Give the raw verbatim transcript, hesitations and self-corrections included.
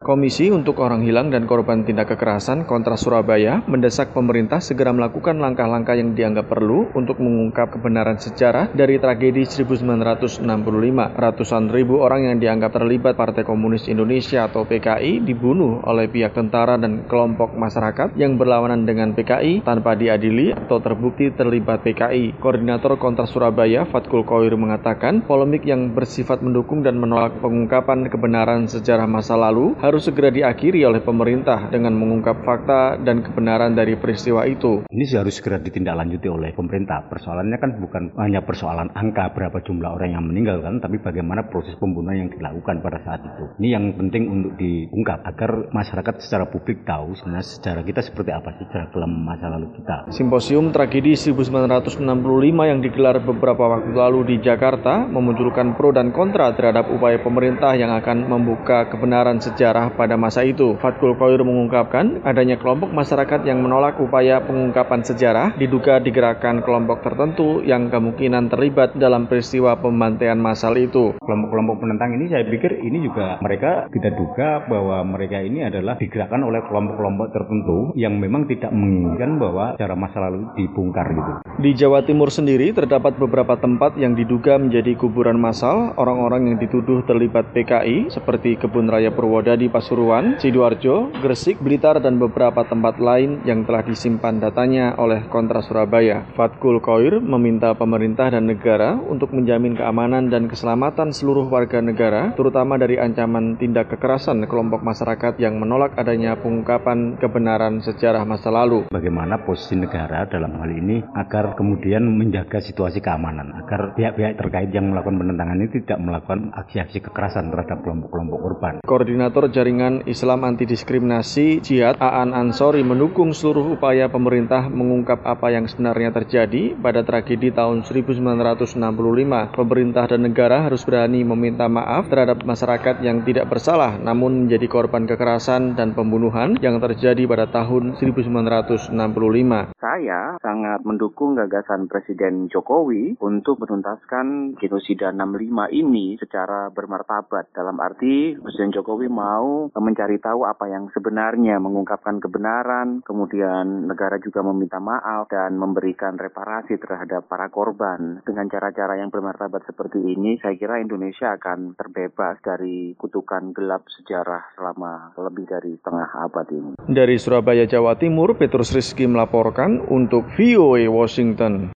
Komisi untuk Orang Hilang dan Korban Tindak Kekerasan Kontra Surabaya mendesak pemerintah segera melakukan langkah-langkah yang dianggap perlu untuk mengungkap kebenaran sejarah dari tragedi seribu sembilan ratus enam puluh lima. Ratusan ribu orang yang dianggap terlibat Partai Komunis Indonesia atau P K I dibunuh oleh pihak tentara dan kelompok masyarakat yang berlawanan dengan P K I tanpa diadili atau terbukti terlibat P K I. Koordinator Kontra Surabaya, Fatkul Khoir, mengatakan polemik yang bersifat mendukung dan menolak pengungkapan kebenaran sejarah masa lalu harus harus segera diakhiri oleh pemerintah dengan mengungkap fakta dan kebenaran dari peristiwa itu. Ini harus segera ditindaklanjuti oleh pemerintah. Persoalannya kan bukan hanya persoalan angka berapa jumlah orang yang meninggal kan, tapi bagaimana proses pembunuhan yang dilakukan pada saat itu. Ini yang penting untuk diungkap agar masyarakat secara publik tahu sebenarnya sejarah kita seperti apa sih, sejarah kelam masa lalu kita. Simposium Tragedi seribu sembilan ratus enam puluh lima yang digelar beberapa waktu lalu di Jakarta memunculkan pro dan kontra terhadap upaya pemerintah yang akan membuka kebenaran sejarah pada masa itu. Fatkul Khoir mengungkapkan adanya kelompok masyarakat yang menolak upaya pengungkapan sejarah diduga digerakkan kelompok tertentu yang kemungkinan terlibat dalam peristiwa pembantaian massal itu. Kelompok-kelompok penentang ini saya pikir ini juga mereka kita duga bahwa mereka ini adalah digerakkan oleh kelompok-kelompok tertentu yang memang tidak menginginkan bahwa sejarah masa lalu dibongkar gitu. Di Jawa Timur sendiri terdapat beberapa tempat yang diduga menjadi kuburan massal orang-orang yang dituduh terlibat P K I seperti Kebun Raya Purwodadi Pasuruan, Sidoarjo, Gresik, Blitar, dan beberapa tempat lain yang telah disimpan datanya oleh Kontra Surabaya. Fatkul Khoir meminta pemerintah dan negara untuk menjamin keamanan dan keselamatan seluruh warga negara, terutama dari ancaman tindak kekerasan kelompok masyarakat yang menolak adanya pengungkapan kebenaran sejarah masa lalu. Bagaimana posisi negara dalam hal ini agar kemudian menjaga situasi keamanan, agar pihak-pihak terkait yang melakukan penentangan ini tidak melakukan aksi-aksi kekerasan terhadap kelompok-kelompok korban. Koordinator Jaringan Islam Anti-Diskriminasi Jihad Aan Ansori mendukung seluruh upaya pemerintah mengungkap apa yang sebenarnya terjadi pada tragedi tahun seribu sembilan ratus enam puluh lima. Pemerintah dan negara harus berani meminta maaf terhadap masyarakat yang tidak bersalah namun menjadi korban kekerasan dan pembunuhan yang terjadi pada tahun seribu sembilan ratus enam puluh lima. Saya sangat mendukung gagasan Presiden Jokowi untuk menuntaskan genosida enam puluh lima ini secara bermartabat. Dalam arti Presiden Jokowi mau mencari tahu apa yang sebenarnya, mengungkapkan kebenaran, kemudian negara juga meminta maaf dan memberikan reparasi terhadap para korban. Dengan cara-cara yang bermartabat seperti ini, saya kira Indonesia akan terbebas dari kutukan gelap sejarah selama lebih dari setengah abad ini. Dari Surabaya, Jawa Timur, Petrus Rizky melaporkan untuk V O A Washington.